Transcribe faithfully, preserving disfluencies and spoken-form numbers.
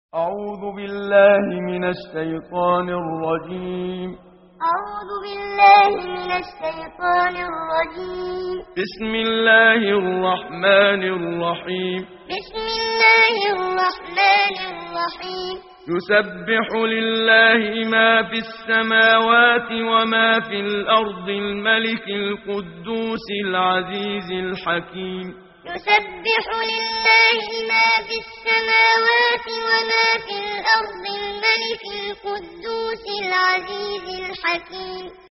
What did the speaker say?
أعوذ بالله من الشيطان الرجيم. أعوذ بالله من الشيطان الرجيم. بسم الله الرحمن الرحيم. بسم الله الرحمن الرحيم. يسبح لله ما في السماوات وما في الأرض الملك القدوس العزيز الحكيم. يسبح لله ما في السماوات وما في الأرض الملك القدوس العزيز الحكيم.